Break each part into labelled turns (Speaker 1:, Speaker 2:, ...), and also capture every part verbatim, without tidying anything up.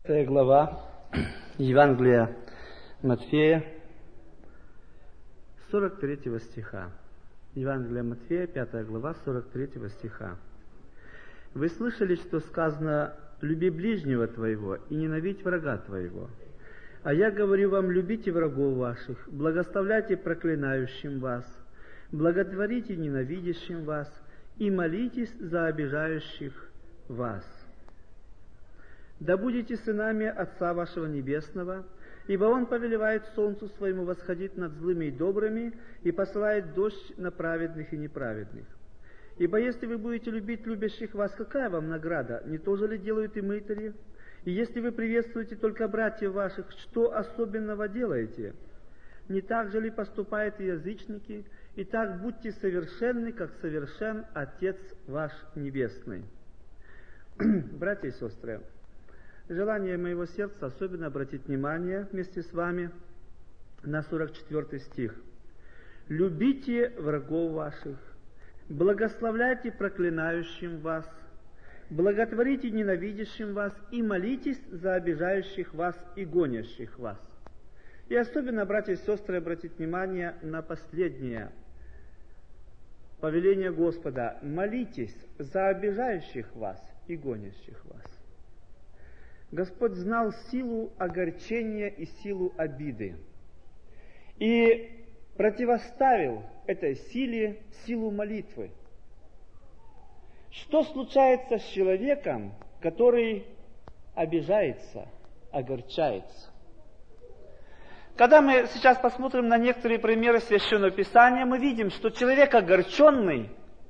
Speaker 1: Пятая глава Евангелия Матфея, сорок третьего стиха. Евангелие Матфея, пятая глава, сорок третьего стиха. «Вы слышали, что сказано: люби ближнего твоего и ненавидь врага твоего. А я говорю вам: любите врагов ваших, благословляйте проклинающим вас, благотворите ненавидящим вас и молитесь за обижающих вас. Да будете сынами Отца вашего Небесного, ибо Он повелевает солнцу своему восходить над злыми и добрыми и посылает дождь на праведных и неправедных. Ибо если вы будете любить любящих вас, какая вам награда? Не то же ли делают и мытари? И если вы приветствуете только братьев ваших, что особенного делаете? Не так же ли поступают и язычники? Итак, будьте совершенны, как совершен Отец ваш Небесный». Братья и сестры, желание моего сердца особенно обратить внимание вместе с вами на сорок четвёртый стих. «Любите врагов ваших, благословляйте проклинающим вас, благотворите ненавидящим вас и молитесь за обижающих вас и гонящих вас». И особенно, братья и сестры, обратить внимание на последнее повеление Господа: молитесь за обижающих вас и гонящих вас. Господь знал силу огорчения и силу обиды и противоставил этой силе силу молитвы. Что случается с человеком, который обижается, огорчается? Когда мы сейчас посмотрим на некоторые примеры Священного Писания, мы видим, что человек огорченный,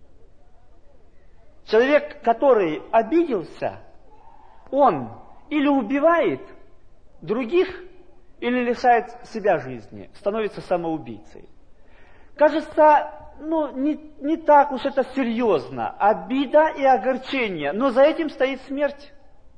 Speaker 1: человек, который обиделся, он или убивает других, или лишает себя жизни, становится самоубийцей. Кажется, ну, не, не так уж это серьезно. Обида и огорчение, но за этим стоит смерть.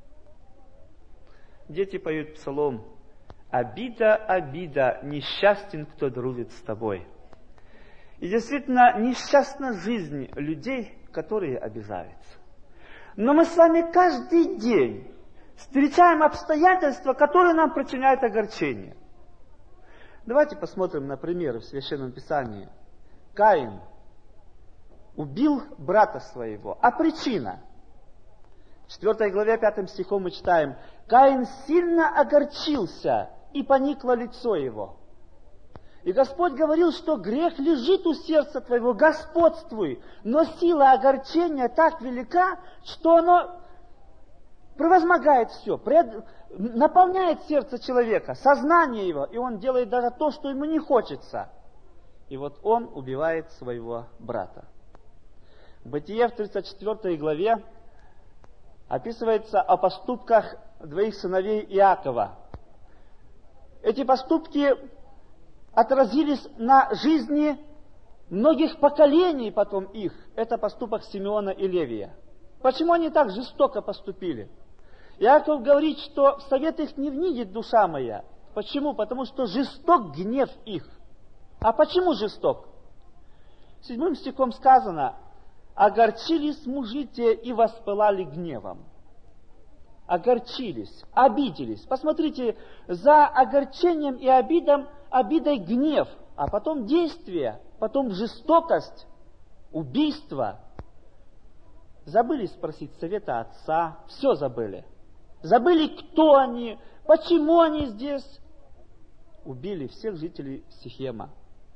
Speaker 1: Дети поют псалом: «Обида, обида, несчастен, кто дружит с тобой». И действительно, несчастна жизнь людей, которые обижаются. Но мы с вами каждый день встречаем обстоятельства, которые нам причиняют огорчение. Давайте посмотрим на примеры в Священном Писании. Каин убил брата своего. А причина? В четвёртой главе, пятым стихом мы читаем: «Каин сильно огорчился, и поникло лицо его». И Господь говорил, что грех лежит у сердца твоего, господствуй, но сила огорчения так велика, что оно превозмогает все, пред... наполняет сердце человека, сознание его, и он делает даже то, что ему не хочется. И вот он убивает своего брата. В Бытие в тридцать четвёртой главе описывается о поступках двоих сыновей Иакова. Эти поступки отразились на жизни многих поколений потом их. Это поступок Симеона и Левия. Почему они так жестоко поступили? Иаков говорит, что в совет их не внидит душа моя. Почему? Потому что жесток гнев их. А почему жесток? Седьмым стихом сказано: «Огорчились мужи те и воспылали гневом». Огорчились, обиделись. Посмотрите, за огорчением и обидом, обидой гнев, а потом действие, потом жестокость, убийство. Забыли спросить совета отца, все забыли. Забыли, кто они, почему они здесь. Убили всех жителей Сихема.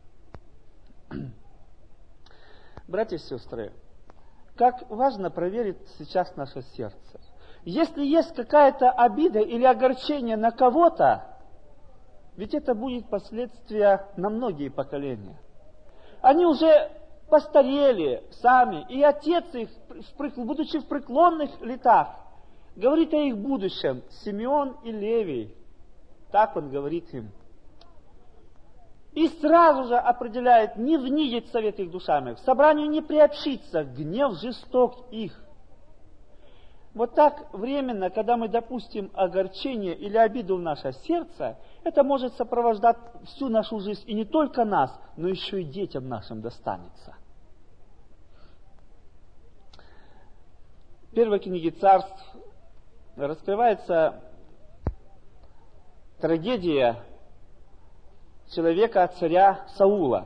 Speaker 1: Братья и сестры, как важно проверить сейчас наше сердце. Если есть какая-то обида или огорчение на кого-то, ведь это будет последствия на многие поколения. Они уже постарели сами, и отец их, будучи в преклонных летах, говорит о их будущем: Симеон и Левий. Так он говорит им. И сразу же определяет: не внидит совет их душами, к собранию не приобщиться, гнев жесток их. Вот так временно, когда мы допустим огорчение или обиду в наше сердце, это может сопровождать всю нашу жизнь, и не только нас, но еще и детям нашим достанется. В первой книге Царств раскрывается трагедия человека, царя Саула.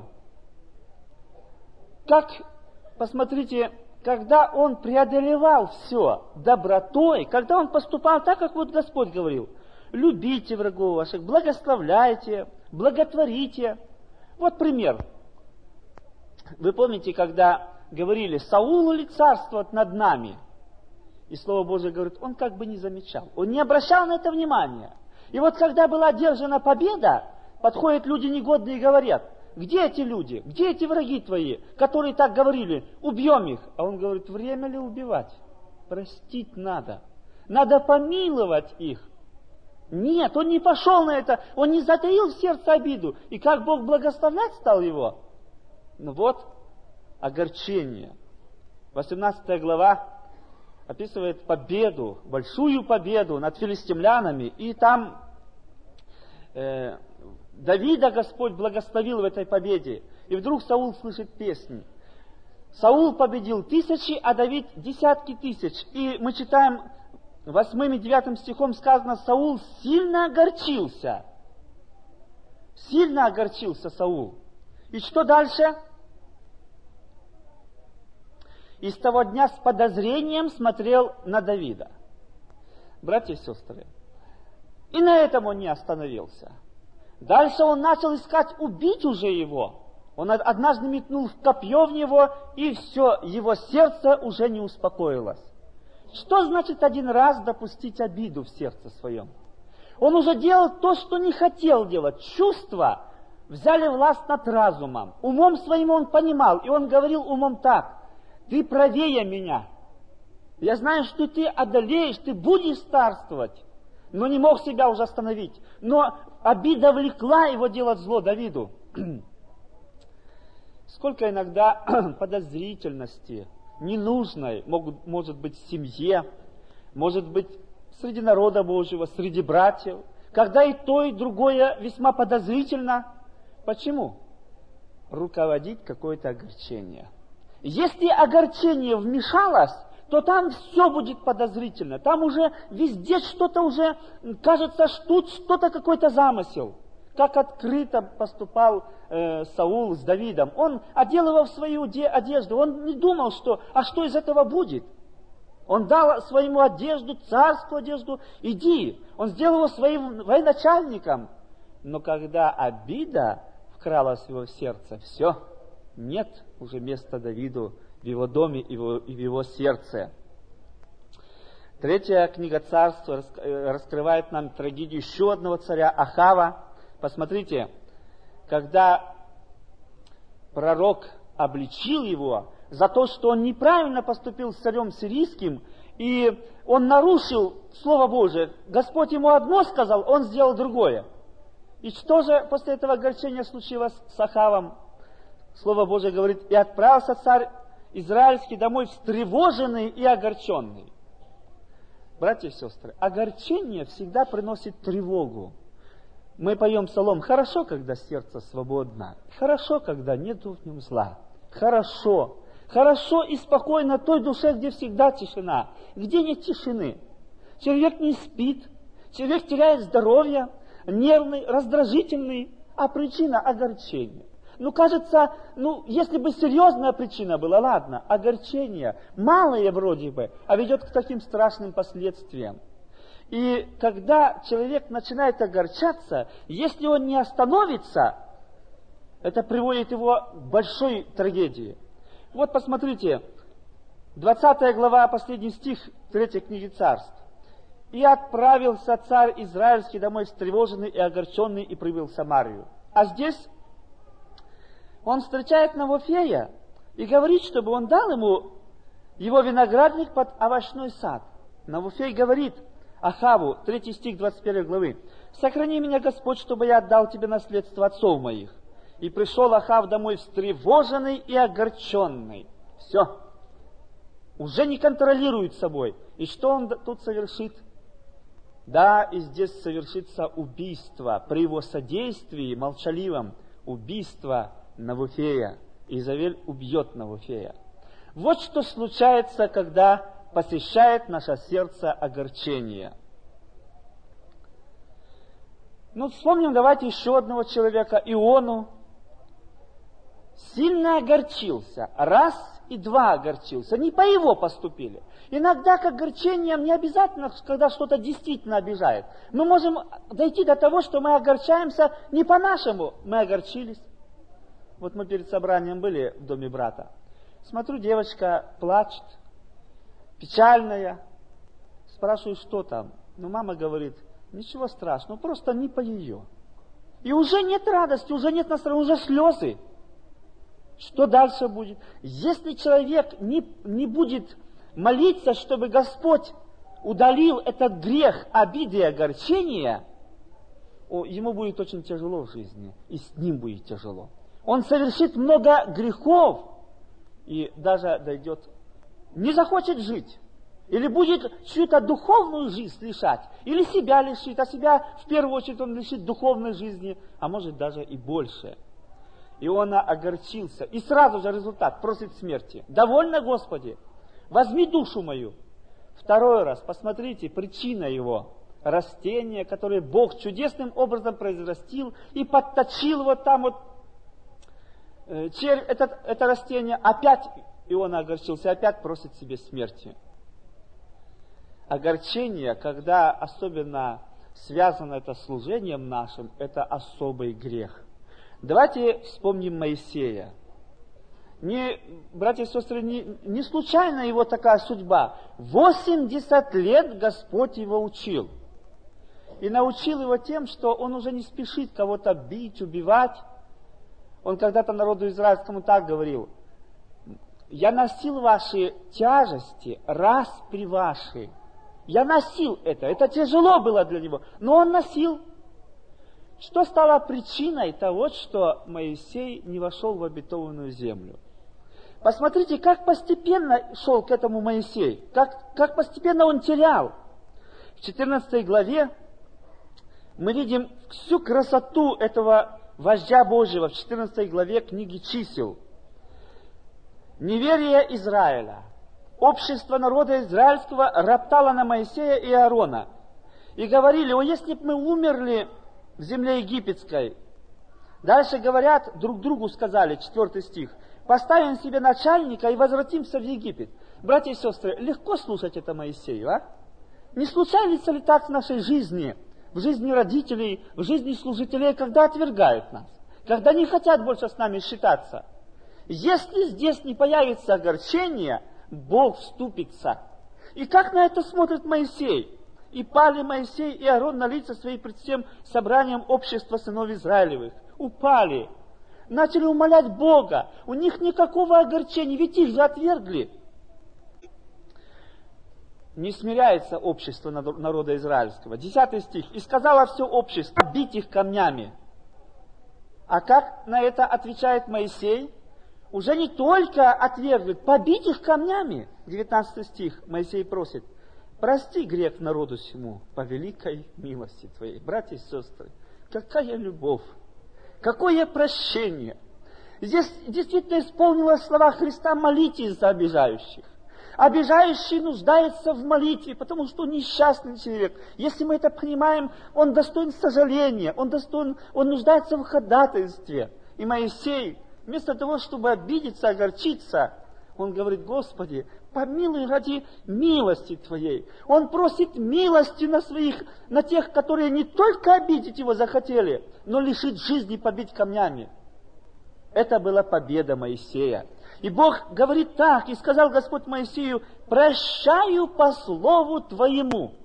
Speaker 1: Как, посмотрите, когда он преодолевал все добротой, когда он поступал так, как вот Господь говорил, любите врагов ваших, благословляйте, благотворите. Вот пример. Вы помните, когда говорили, Саулу ли царствовать над нами? И Слово Божие говорит, он как бы не замечал, он не обращал на это внимания. И вот когда была одержана победа, подходят люди негодные и говорят, где эти люди, где эти враги твои, которые так говорили, убьем их. А он говорит, время ли убивать? Простить надо. Надо помиловать их. Нет, он не пошел на это, он не затаил в сердце обиду. И как Бог благословлять стал его? Ну вот, огорчение. восемнадцатая глава описывает победу, большую победу над филистимлянами. И там э, Давида Господь благословил в этой победе. И вдруг Саул слышит песни. Саул победил тысячи, а Давид десятки тысяч. И мы читаем восьмым и девятым стихом сказано, Саул сильно огорчился. Сильно огорчился Саул. И что дальше? И с того дня с подозрением смотрел на Давида. Братья и сестры, и на этом он не остановился. Дальше он начал искать убить уже его. Он однажды метнул копье в него, и все, его сердце уже не успокоилось. Что значит один раз допустить обиду в сердце своем? Он уже делал то, что не хотел делать. Чувства взяли власть над разумом. Умом своим он понимал, и он говорил умом так: ты правее меня. Я знаю, что ты одолеешь, ты будешь царствовать. Но не мог себя уже остановить. Но обида влекла его делать зло Давиду. Сколько иногда подозрительности, ненужной, могут, может быть в семье, может быть среди народа Божьего, среди братьев, когда и то, и другое весьма подозрительно. Почему? Руководит какое-то огорчение. Если огорчение вмешалось, то там все будет подозрительно. Там уже везде что-то уже, кажется, что тут что-то, какой-то замысел. Как открыто поступал э, Саул с Давидом. Он одел его в свою одежду. Он не думал, что, а что из этого будет? Он дал своему одежду, царскую одежду, иди. Он сделал его своим военачальником. Но когда обида вкралась в его сердце, все, нет уже места Давиду в его доме и в его сердце. Третья книга Царства раскрывает нам трагедию еще одного царя Ахава. Посмотрите, когда пророк обличил его за то, что он неправильно поступил с царем сирийским, и он нарушил Слово Божие. Господь ему одно сказал, он сделал другое. И что же после этого огорчения случилось с Ахавом? Слово Божие говорит, и отправился царь израильский домой встревоженный и огорченный. Братья и сестры, огорчение всегда приносит тревогу. Мы поем псалом, хорошо, когда сердце свободно, хорошо, когда нету в нем зла, хорошо, хорошо и спокойно той душе, где всегда тишина, где нет тишины. Человек не спит, человек теряет здоровье, нервный, раздражительный, а причина огорчения. Ну, кажется, ну, если бы серьезная причина была, ладно, огорчение, малое вроде бы, а ведет к таким страшным последствиям. И когда человек начинает огорчаться, если он не остановится, это приводит его к большой трагедии. Вот посмотрите, двадцатая глава, последний стих третьей книги Царств. «И отправился царь израильский домой встревоженный и огорченный, и прибыл в Самарию». А здесь он встречает Навофея и говорит, чтобы он дал ему его виноградник под овощной сад. Навофей говорит Ахаву, третий стих двадцать первой главы, «Сохрани меня, Господь, чтобы я отдал тебе наследство отцов моих». И пришел Ахав домой встревоженный и огорченный. Все. Уже не контролирует собой. И что он тут совершит? Да, и здесь совершится убийство. При его содействии молчаливом убийство Навофея. Изавель убьет Навофея. Вот что случается, когда посещает наше сердце огорчение. Ну, вспомним давайте еще одного человека, Иону. Сильно огорчился, раз и два огорчился, не по его поступили. Иногда к огорчениям не обязательно, когда что-то действительно обижает. Мы можем дойти до того, что мы огорчаемся не по-нашему, мы огорчились. Вот мы перед собранием были в доме брата. Смотрю, девочка плачет, печальная. Спрашиваю, что там? Ну, мама говорит, ничего страшного, просто не по ее. И уже нет радости, уже нет настроения, уже слезы. Что дальше будет? Если человек не, не будет молиться, чтобы Господь удалил этот грех обиды и огорчения, о, ему будет очень тяжело в жизни, и с ним будет тяжело. Он совершит много грехов, и даже дойдет, не захочет жить. Или будет чью-то духовную жизнь лишать, или себя лишит, а себя в первую очередь он лишит духовной жизни, а может даже и больше. Иона огорчился, и сразу же результат, просит смерти. Довольно, Господи, возьми душу мою. Второй раз, посмотрите, причина его, растение, которое Бог чудесным образом произрастил и подточил вот там вот, э, червь, это, это растение, опять Иона огорчился, опять просит себе смерти. Огорчение, когда особенно связано это с служением нашим, это особый грех. Давайте вспомним Моисея. Не, братья и сестры, не, не случайно его такая судьба. восемьдесят лет Господь его учил. И научил его тем, что он уже не спешит кого-то бить, убивать. Он когда-то народу израильскому так говорил: «Я носил ваши тяжести, распри ваши». Я носил это, это тяжело было для него, но он носил. Что стало причиной того, что Моисей не вошел в обетованную землю? Посмотрите, как постепенно шел к этому Моисей, как, как постепенно он терял. В четырнадцатой главе мы видим всю красоту этого вождя Божьего, в четырнадцатой главе книги Чисел. Неверие Израиля. Общество народа израильского роптало на Моисея и Аарона. И говорили: о, если бы мы умерли в земле египетской. Дальше говорят, друг другу сказали, четвертый стих: поставим себе начальника и возвратимся в Египет. Братья и сестры, легко слушать это Моисею, а? Не случается ли так в нашей жизни, в жизни родителей, в жизни служителей, когда отвергают нас, когда не хотят больше с нами считаться? Если здесь не появится огорчение, Бог вступится. И как на это смотрит Моисей? И пали Моисей и Аарон на лица свои пред всем собранием общества сынов Израилевых. Упали. Начали умолять Бога. У них никакого огорчения, ведь их же отвергли. Не смиряется общество народа израильского. Десятый стих. И сказала все общество: бить их камнями. А как на это отвечает Моисей? Уже не только отвергнут, побить их камнями. девятнадцатый стих. Моисей просит: прости грех народу сему по великой милости твоей. Братья и сестры, какая любовь, какое прощение. Здесь действительно исполнилось слова Христа: молитесь за обижающих. Обижающий нуждается в молитве, потому что он несчастный человек. Если мы это понимаем, он достоин сожаления, он достоин, он нуждается в ходатайстве. И Моисей, вместо того, чтобы обидеться, огорчиться, он говорит: Господи, помилуй ради милости Твоей. Он просит милости на своих, на тех, которые не только обидеть его захотели, но лишить жизни, побить камнями. Это была победа Моисея. И Бог говорит так: и сказал Господь Моисею: прощаю по слову Твоему.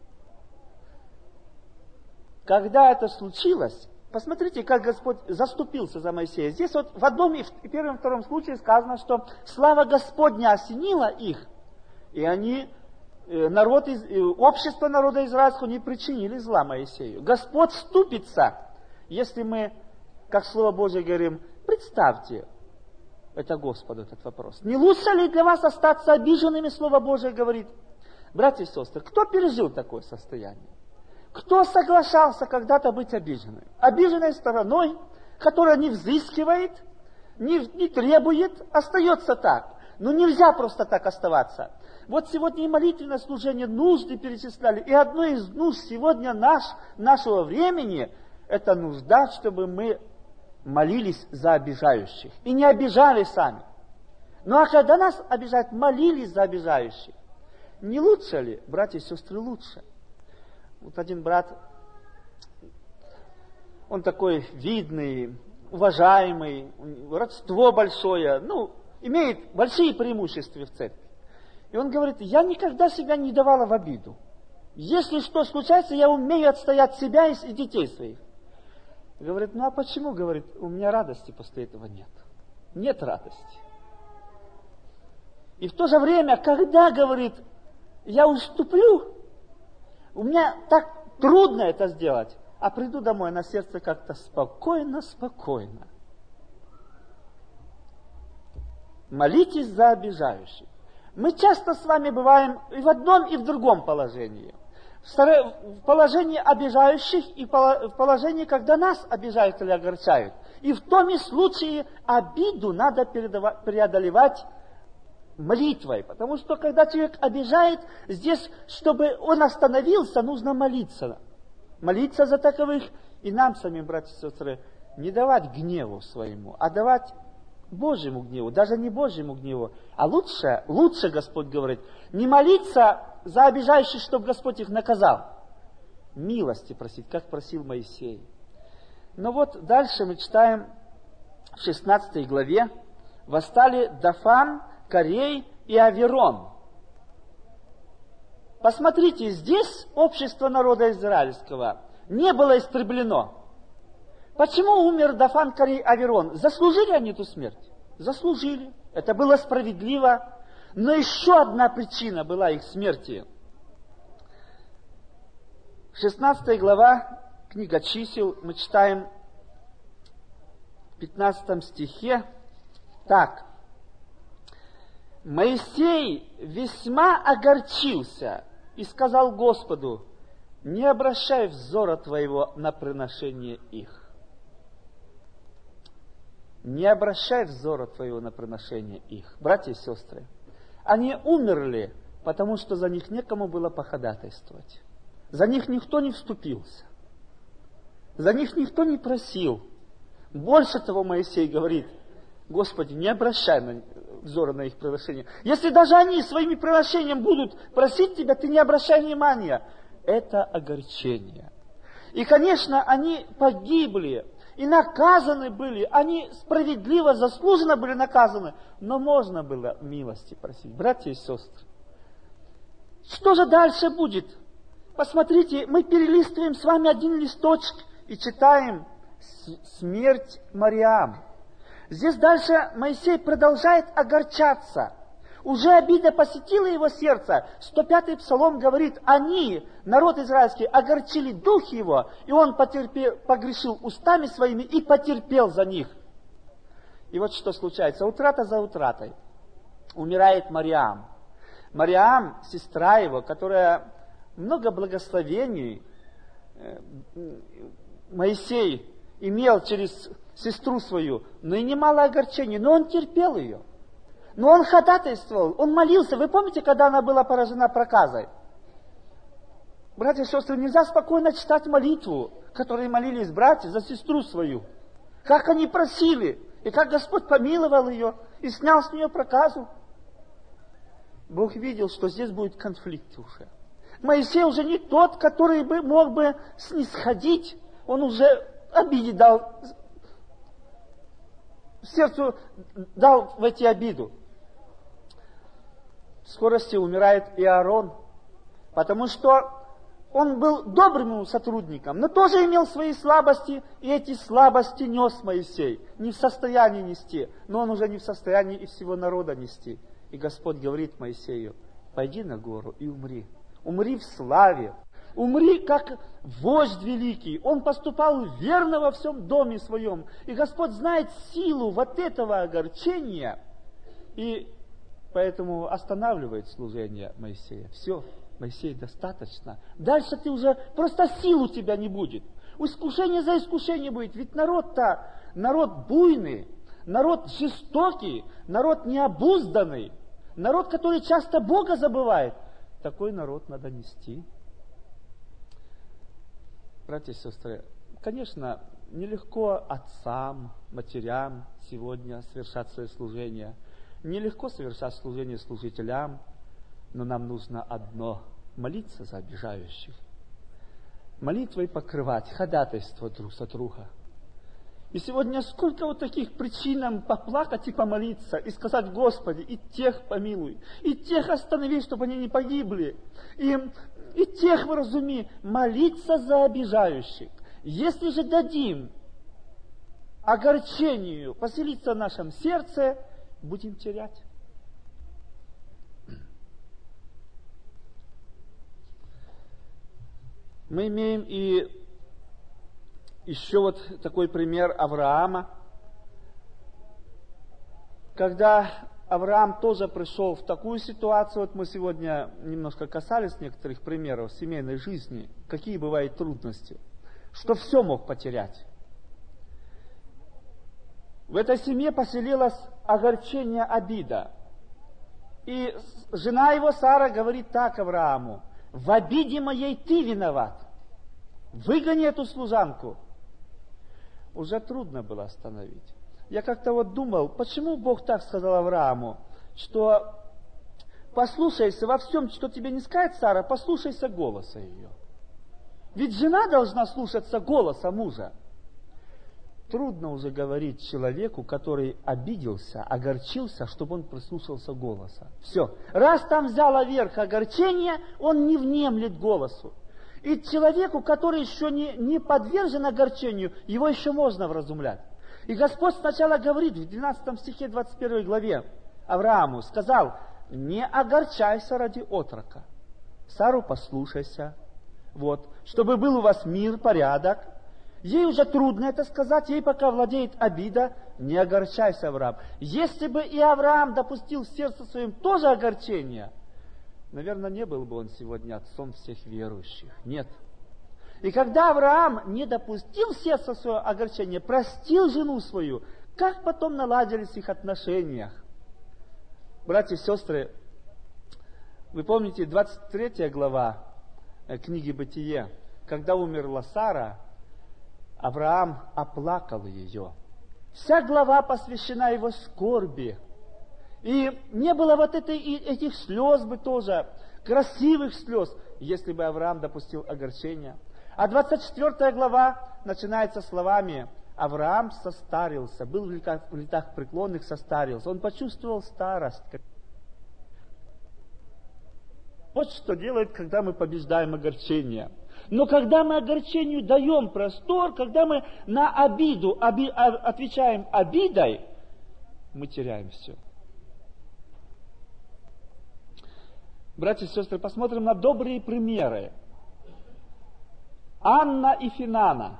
Speaker 1: Когда это случилось, посмотрите, как Господь заступился за Моисея. Здесь вот в одном и в первом и втором случае сказано, что слава Господня осенила их, и они, народ, общество народа израильского, не причинили зла Моисею. Господь вступится, если мы, как Слово Божие говорим, представьте это Господу, этот вопрос. Не лучше ли для вас остаться обиженными, Слово Божие говорит? Братья и сестры, кто пережил такое состояние? Кто соглашался когда-то быть обиженным? Обиженной стороной, которая не взыскивает, не, не требует, остается так. Но нельзя просто так оставаться. Вот сегодня и молитвенное служение, нужды перечисляли. И одно из нужд сегодня наш, нашего времени, это нужда, чтобы мы молились за обижающих. И не обижали сами. Ну а когда нас обижают, молились за обижающих. Не лучше ли, братья и сестры, лучше? Вот один брат, он такой видный, уважаемый, родство большое, ну, имеет большие преимущества в церкви. И он говорит, я никогда себя не давала в обиду. Если что случается, я умею отстоять себя и детей своих. Говорит, ну а почему? Говорит, у меня радости после этого нет. Нет радости. И в то же время, когда, говорит, я уступлю, у меня так трудно это сделать, а приду домой, на сердце как-то спокойно-спокойно. Молитесь за обижающих. Мы часто с вами бываем и в одном, и в другом положении. В положении обижающих и в положении, когда нас обижают или огорчают. И в том и случае обиду надо преодолевать молитвой. Потому что когда человек обижает, здесь, чтобы он остановился, нужно молиться. Молиться за таковых. И нам самим, братья и сестры, не давать гневу своему, а давать Божьему гневу, даже не Божьему гневу. А лучше, лучше Господь говорит, не молиться за обижающих, чтобы Господь их наказал. Милости просить, как просил Моисей. Но вот дальше мы читаем в шестнадцатой главе. Восстали Дафан, Корей и Аверон. Посмотрите, здесь общество народа израильского не было истреблено. Почему умер Дафан, Корей, Аверон? Заслужили они эту смерть? Заслужили. Это было справедливо. Но еще одна причина была их смерти. шестнадцатая глава, книга чисел, мы читаем в пятнадцатом стихе. Так. Моисей весьма огорчился и сказал Господу, не обращай взора твоего на приношение их. Не обращай взора твоего на приношение их. Братья и сестры, они умерли, потому что за них некому было походатайствовать. За них никто не вступился. За них никто не просил. Больше того, Моисей говорит, Господи, не обращай на, взора на их приношение. Если даже они своими приношением будут просить Тебя, Ты не обращай внимания. Это огорчение. И, конечно, они погибли. И наказаны были, они справедливо, заслуженно были наказаны, но можно было милости просить. Братья и сестры, что же дальше будет? Посмотрите, мы перелистываем с вами один листочек и читаем смерть Мариам. Здесь дальше Моисей продолжает огорчаться. Уже обида посетила его сердце. сто пятый псалом говорит, они, народ израильский, огорчили дух его, и он потерпел, погрешил устами своими и потерпел за них. И вот что случается. Утрата за утратой. Умирает Мариам. Мариам, сестра его, которая много благословений Моисей имел через сестру свою, но и немало огорчений, но он терпел ее. Но он ходатайствовал, он молился. Вы помните, когда она была поражена проказой? Братья и сестры, нельзя спокойно читать молитву, которые молились братья за сестру свою. Как они просили, и как Господь помиловал ее, и снял с нее проказу. Бог видел, что здесь будет конфликт уже. Моисей уже не тот, который бы мог бы снисходить. Он уже обиде дал, сердцу дал в эти обиду. В скорости умирает и Аарон, потому что он был добрым сотрудником, но тоже имел свои слабости, и эти слабости нес Моисей. Не в состоянии нести, но он уже не в состоянии и всего народа нести. И Господь говорит Моисею, пойди на гору и умри. Умри в славе. Умри, как вождь великий. Он поступал верно во всем доме своем. И Господь знает силу вот этого огорчения. И поэтому останавливает служение Моисея. Все, Моисей, достаточно. Дальше ты уже, просто сил у тебя не будет. Искушение за искушение будет. Ведь народ-то, народ буйный, народ жестокий, народ необузданный, народ, который часто Бога забывает. Такой народ надо нести. Братья и сестры, Конечно, нелегко отцам, матерям сегодня совершать свои служения. Нелегко совершать служение служителям, но нам нужно одно – молиться за обижающих. Молитвой покрывать, ходатайствовать друг за друга. И сегодня сколько вот таких причин нам поплакать и помолиться, и сказать: Господи, и тех помилуй, и тех останови, чтобы они не погибли, и, и тех вразуми, молиться за обижающих. Если же дадим огорчению поселиться в нашем сердце, будем терять. Мы имеем и еще вот такой пример Авраама, когда Авраам тоже пришел в такую ситуацию, вот мы сегодня немножко касались некоторых примеров семейной жизни, какие бывают трудности, что все мог потерять. В этой семье поселилось огорчение, обида. И жена его Сара говорит так Аврааму: в обиде моей ты виноват. Выгони эту служанку. Уже трудно было остановить. Я как-то вот думал, почему Бог так сказал Аврааму, что послушайся во всем, что тебе не скажет Сара, послушайся голоса ее. Ведь жена должна слушаться голоса мужа. Трудно уже говорить человеку, который обиделся, огорчился, чтобы он прислушался голоса. Все. Раз там взяло верх огорчение, он не внемлет голосу. И человеку, который еще не, не подвержен огорчению, его еще можно вразумлять. И Господь сначала говорит в двенадцатом стихе двадцать первой главе Аврааму, сказал: не огорчайся ради отрока. Сару послушайся, вот, чтобы был у вас мир, порядок. Ей уже трудно это сказать, ей пока владеет обида. Не огорчайся, Авраам. Если бы и Авраам допустил в сердце своем тоже огорчение, наверное, не был бы он сегодня отцом всех верующих. Нет. И когда Авраам не допустил в сердце свое огорчение, простил жену свою, как потом наладились их отношения? Братья и сестры, вы помните, двадцать третья глава книги «Бытие», когда умерла Сара, Авраам оплакал ее. Вся глава посвящена его скорби. И не было вот этой, этих слез бы тоже, красивых слез, если бы Авраам допустил огорчение. А двадцать четвёртая глава начинается словами: Авраам состарился, был в летах, в летах преклонных, состарился. Он почувствовал старость. Вот что делает, когда мы побеждаем огорчение. Но когда мы огорчению даем простор, когда мы на обиду оби, отвечаем обидой, мы теряем все. Братья и сестры, посмотрим на добрые примеры. Анна и Финана.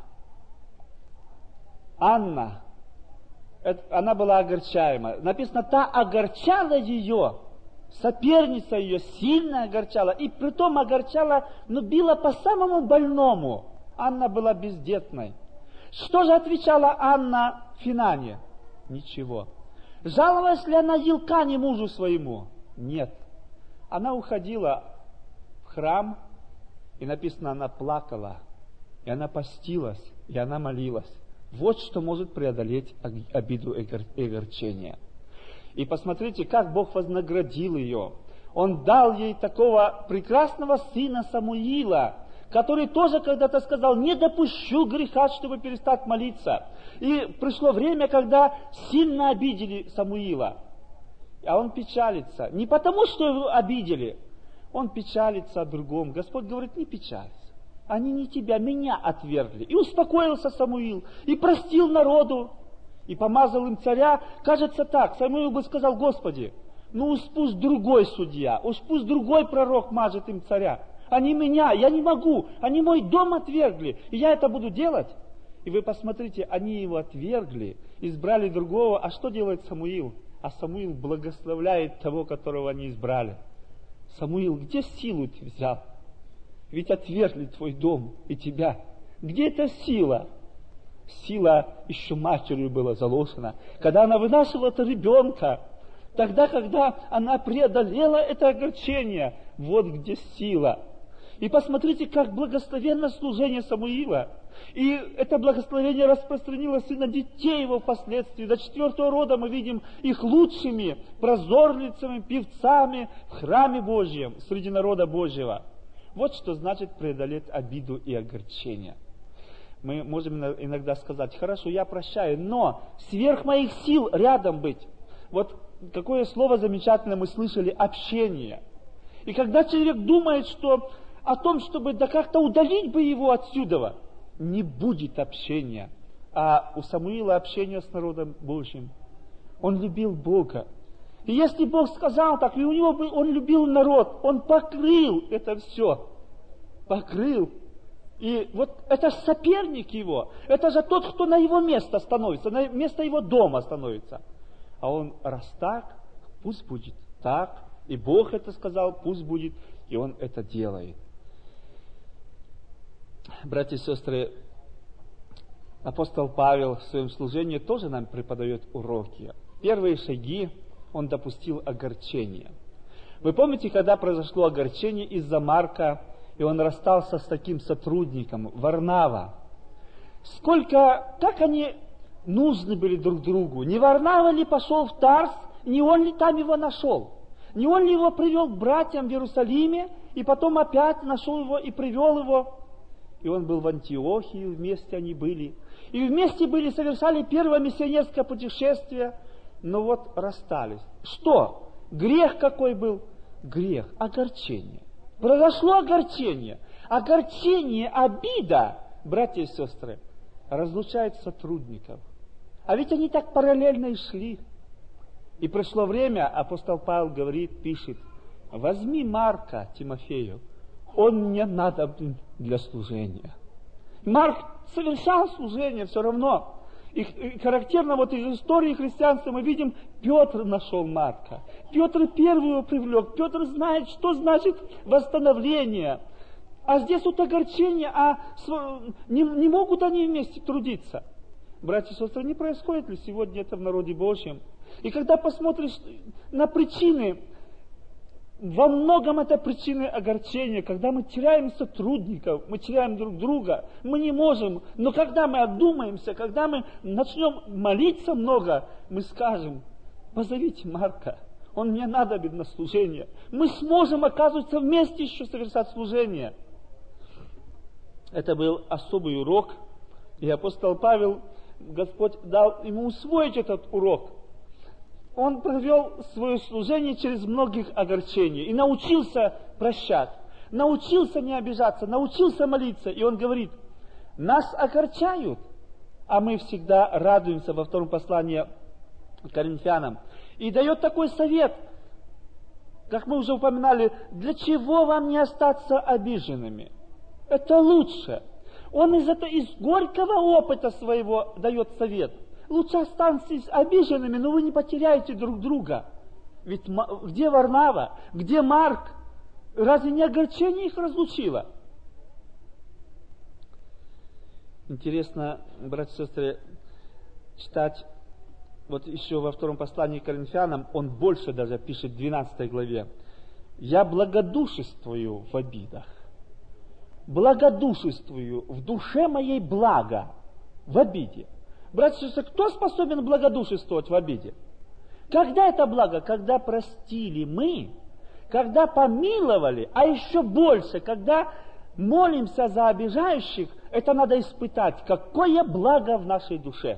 Speaker 1: Анна, это, она была огорчаема. Написано, та огорчала ее, соперница ее сильно огорчала, и притом огорчала, но била по самому больному. Анна была бездетной. Что же отвечала Анна Финане? Ничего. Жаловалась ли она Елкане, мужу своему? Нет. Она уходила в храм, и написано, она плакала, и она постилась, и она молилась. Вот что может преодолеть обиду и огорчение. И посмотрите, как Бог вознаградил ее. Он дал ей такого прекрасного сына Самуила, который тоже когда-то сказал: не допущу греха, чтобы перестать молиться. И пришло время, когда сильно обидели Самуила. А он печалится. Не потому, что его обидели. Он печалится о другом. Господь говорит: не печалься. Они не тебя, меня отвергли. И успокоился Самуил. И простил народу. И помазал им царя. Кажется так. Самуил бы сказал: Господи, ну уж пусть другой судья, уж пусть другой пророк мажет им царя. Они меня, я не могу. Они мой дом отвергли. И я это буду делать. И вы посмотрите, они его отвергли. Избрали другого. А что делает Самуил? А Самуил благословляет того, которого они избрали. Самуил, где силу ты взял? Ведь отвергли твой дом и тебя. Где эта сила? Сила еще матерью была заложена. Когда она вынашивала это ребенка, тогда, когда она преодолела это огорчение, вот где сила.
Speaker 2: И посмотрите, как благословенно служение Самуила. И это благословение распространилось и на детей его впоследствии. До четвертого рода мы видим их лучшими прозорницами, певцами в храме Божьем, среди народа Божьего. Вот что значит преодолеть обиду и огорчение. Мы можем иногда сказать: хорошо, я прощаю, но сверх моих сил рядом быть. Вот какое слово замечательное мы слышали: общение. И когда человек думает, что о том, чтобы да как-то удалить бы его отсюда, не будет общения. А у Самуила общение с народом Божьим. Он любил Бога. И если Бог сказал так, и у него был, он любил народ, он покрыл это все. Покрыл. И вот это же соперник его. Это же тот, кто на его место становится, на место его дома становится. А он: раз так, пусть будет так. И Бог это сказал, пусть будет. И он это делает. Братья и сестры, апостол Павел в своем служении тоже нам преподает уроки. Первые шаги он допустил огорчение. Вы помните, когда произошло огорчение из-за Марка, и он расстался с таким сотрудником, Варнава? Сколько, как они нужны были друг другу. Не Варнава ли пошел в Тарс, не он ли там его нашел? Не он ли его привел к братьям в Иерусалиме, и потом опять нашел его и привел его? И он был в Антиохии, вместе они были. И вместе были, совершали первое миссионерское путешествие, но вот расстались. Что? Грех какой был? Грех, огорчение. Произошло огорчение. Огорчение, обида, братья и сестры, разлучает сотрудников. А ведь они так параллельно и шли. И пришло время, апостол Павел говорит, пишет: возьми Марка Тимофею, он мне надобен для служения. Марк совершал служение все равно. И характерно вот из истории христианства мы видим, Петр нашел Марка. Петр первый его привлек. Петр знает, что значит восстановление. А здесь вот огорчение, а не, не могут они вместе трудиться. Братья и сестры, не происходит ли сегодня это в народе Божьем? И когда посмотришь на причины, во многом это причины огорчения, когда мы теряем сотрудников, мы теряем друг друга, мы не можем, но когда мы одумаемся, когда мы начнем молиться много, мы скажем: позовите Марка, он мне надобен на служение. Мы сможем, оказывается, вместе еще совершать служение. Это был особый урок, и апостол Павел, Господь дал ему усвоить этот урок. Он провел свое служение через многих огорчений и научился прощать, научился не обижаться, научился молиться. И он говорит: нас огорчают, а мы всегда радуемся, во втором послании к Коринфянам. И дает такой совет, как мы уже упоминали: для чего вам не остаться обиженными? Это лучше. Он из, это, из горького опыта своего дает совет. Лучше останьтесь обиженными, но вы не потеряете друг друга. Ведь где Варнава, где Марк? Разве не огорчение их разлучило? Интересно, братья и сестры, читать вот еще во втором послании к Коринфянам, он больше даже пишет в двенадцатой главе: «Я благодушествую в обидах, благодушествую в душе моей благо в обиде». Братья и сестры, кто способен благодушествовать в обиде? Когда это благо? Когда простили мы, когда помиловали, а еще больше, когда молимся за обижающих, это надо испытать, какое благо в нашей душе.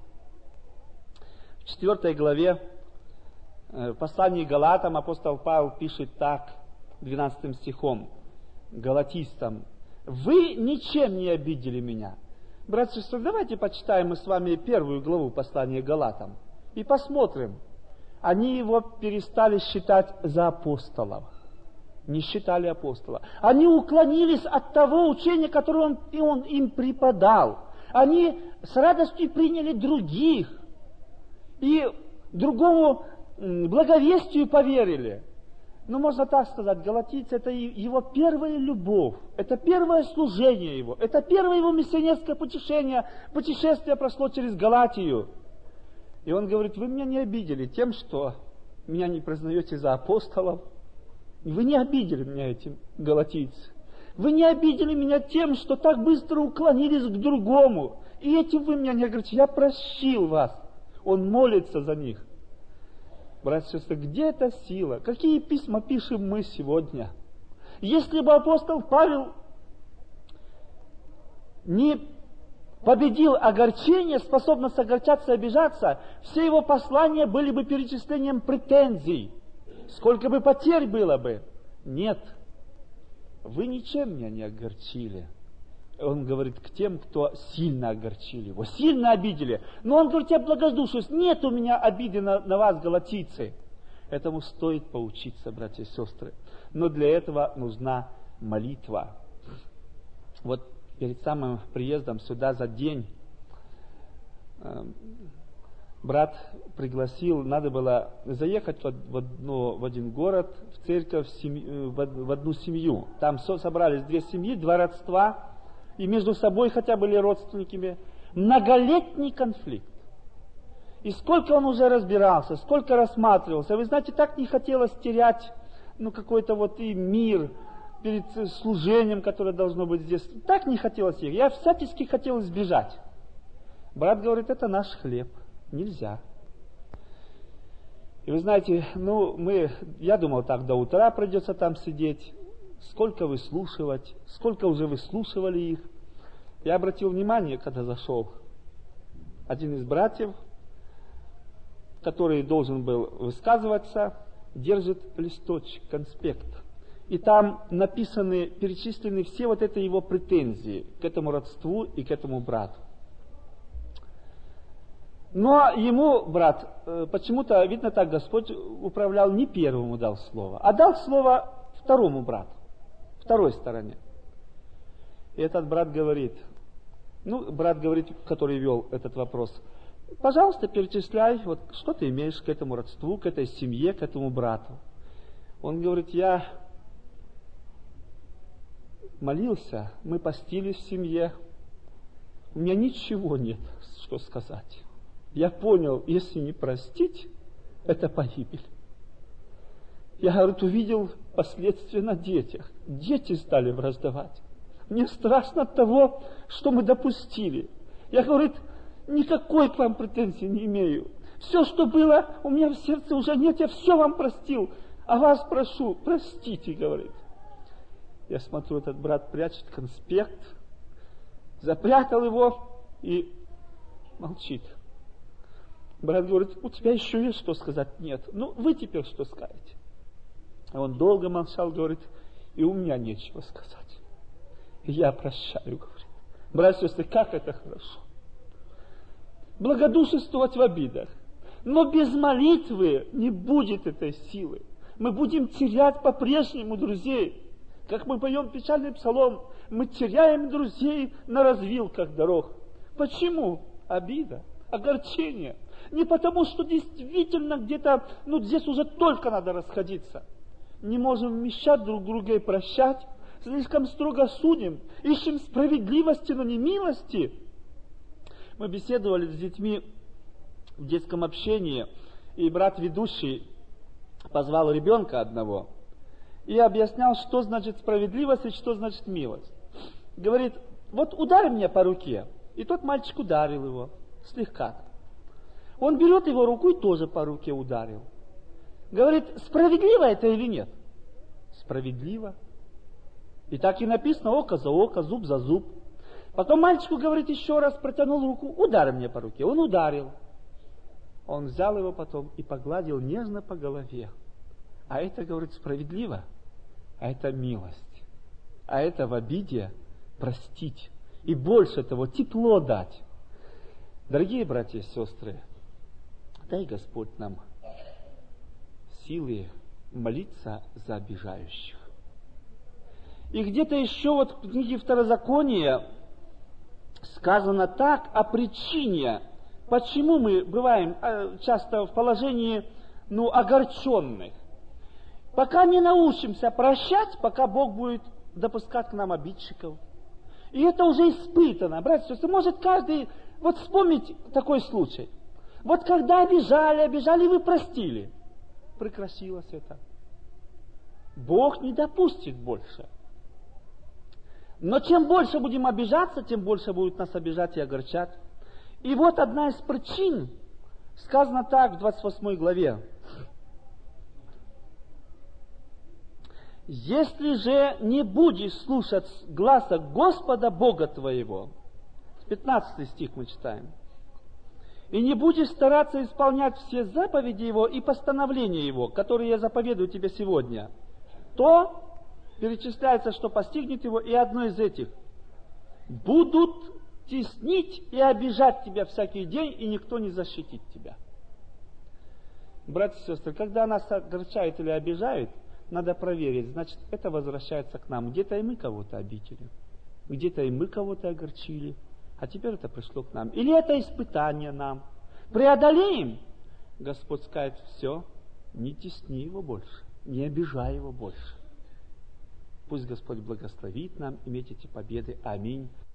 Speaker 2: В четвертой главе в послании к Галатам апостол Павел пишет так, двенадцатым стихом, галатистам: «Вы ничем не обидели меня». Братья и сестры, давайте почитаем мы с вами первую главу послания к Галатам и посмотрим. Они его перестали считать за апостолов. Не считали апостола. Они уклонились от того учения, которое он, и он им преподал. Они с радостью приняли других. И другому благовестию поверили. Ну, можно так сказать, галатийцы — это его первая любовь, это первое служение его, это первое его миссионерское путешествие, путешествие прошло через Галатию. И он говорит: вы меня не обидели тем, что меня не признаете за апостолов. Вы не обидели меня, эти галатийцы. Вы не обидели меня тем, что так быстро уклонились к другому. И этим вы меня не огорчили. Я прощил вас. Он молится за них. Братья и сестры, где эта сила? Какие письма пишем мы сегодня? Если бы апостол Павел не победил огорчение, способность огорчаться и обижаться, все его послания были бы перечислением претензий. Сколько бы потерь было бы. Нет, вы ничем меня не огорчили. Он говорит к тем, кто сильно огорчили его, сильно обидели. Но он говорит, я благодушуюсь, нет у меня обиды на, на вас, галатийцы. Этому стоит поучиться, братья и сестры. Но для этого нужна молитва. Вот перед самым приездом сюда за день э, брат пригласил, надо было заехать в, одну, в один город, в церковь, в, семью, в, в одну семью. Там собрались две семьи, два родства, и между собой хотя были родственниками. Многолетний конфликт. И сколько он уже разбирался, сколько рассматривался. Вы знаете, так не хотелось терять ну, какой-то вот и мир перед служением, которое должно быть здесь. Так не хотелось ехать. Я всячески хотел избежать. Брат говорит, это наш хлеб. Нельзя. И вы знаете, ну, мы, я думал, так до утра придется там сидеть. Сколько выслушивать, сколько уже выслушивали их. Я обратил внимание, когда зашел, один из братьев, который должен был высказываться, держит листочек, конспект. И там написаны, перечислены все вот это его претензии к этому родству и к этому брату. Но ему, брат, почему-то, видно так, Господь управлял, не первому дал слово, а дал слово второму брату, второй стороне. И этот брат говорит, ну, брат говорит, который вел этот вопрос, пожалуйста, перечисляй, вот что ты имеешь к этому родству, к этой семье, к этому брату. Он говорит, я молился, мы постились в семье, у меня ничего нет, что сказать. Я понял, если не простить, это погибель. Я, говорит, увидел последствия на детях. Дети стали враждовать. Мне страшно от того, что мы допустили. Я, говорит, никакой к вам претензии не имею. Все, что было, у меня в сердце уже нет, я все вам простил. А вас прошу, простите, говорит. Я смотрю, этот брат прячет конспект, запрятал его и молчит. Брат говорит, у тебя еще есть что сказать? Нет. Ну, вы теперь что скажете? Он долго молчал, говорит, и у меня нечего сказать. И я прощаю, говорит. Братья и сестры, как это хорошо. Благодушествовать в обидах. Но без молитвы не будет этой силы. Мы будем терять по-прежнему друзей. Как мы поем печальный псалом, мы теряем друзей на развилках дорог. Почему? Обида, огорчение. Не потому, что действительно где-то, ну здесь уже только надо расходиться. Не можем вмещать друг друга и прощать. Слишком строго судим. Ищем справедливости, но не милости. Мы беседовали с детьми в детском общении, и брат ведущий позвал ребенка одного и объяснял, что значит справедливость и что значит милость. Говорит, вот ударь меня по руке. И тот мальчик ударил его слегка. Он берет его руку и тоже по руке ударил. Говорит, справедливо это или нет? Справедливо. И так и написано, око за око, зуб за зуб. Потом мальчику, говорит, еще раз протянул руку, ударь мне по руке. Он ударил. Он взял его потом и погладил нежно по голове. А это, говорит, справедливо. А это милость. А это в обиде простить. И больше того, тепло дать. Дорогие братья и сестры, дай Господь нам силы молиться за обижающих. И где-то еще вот в книге Второзакония сказано так о причине, почему мы бываем часто в положении, ну, огорченных. Пока не научимся прощать, пока Бог будет допускать к нам обидчиков. И это уже испытано, братья и сестры. Может каждый, вот вспомнить такой случай. Вот когда обижали, обижали, вы простили. Прекратилось это. Бог не допустит больше. Но чем больше будем обижаться, тем больше будут нас обижать и огорчать. И вот одна из причин, сказано так в двадцать восьмой главе. «Если же не будешь слушать гласа Господа Бога твоего», пятнадцатый стих мы читаем, «и не будешь стараться исполнять все заповеди Его и постановления Его, которые я заповедую тебе сегодня, то перечисляется, что постигнет его, и одно из этих: будут теснить и обижать тебя всякий день, и никто не защитит тебя». Братья и сестры, когда нас огорчают или обижают, надо проверить, значит, это возвращается к нам. Где-то и мы кого-то обидели, где-то и мы кого-то огорчили, а теперь это пришло к нам. Или это испытание нам. Преодолеем. Господь скажет: все, не тесни его больше, не обижай его больше. Пусть Господь благословит нам иметь эти победы. Аминь.